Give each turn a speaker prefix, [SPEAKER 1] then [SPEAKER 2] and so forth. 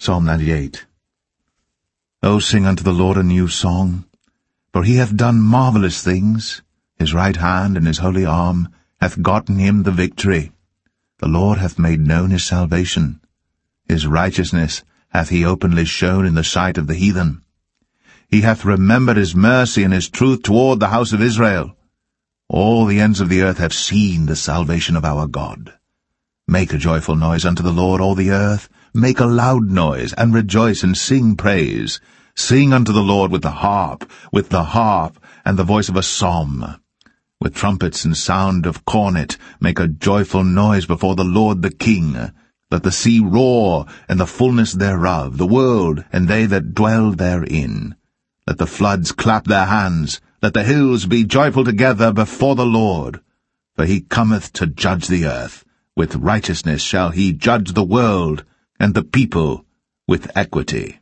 [SPEAKER 1] Psalm 98. O sing unto the Lord a new song, for he hath done marvelous things. His right hand and his holy arm hath gotten him the victory. The Lord hath made known his salvation. His righteousness hath he openly shown in the sight of the heathen. He hath remembered his mercy and his truth toward the house of Israel. All the ends of the earth have seen the salvation of our God. Make a joyful noise unto the Lord, all the earth. Make a loud noise, and rejoice, and sing praise. Sing unto the Lord with the harp and the voice of a psalm. With trumpets and sound of cornet, make a joyful noise before the Lord the King. Let the sea roar, and the fullness thereof, the world, and they that dwell therein. Let the floods clap their hands. Let the hills be joyful together before the Lord. For he cometh to judge the earth. With righteousness shall he judge the world, and the people with equity.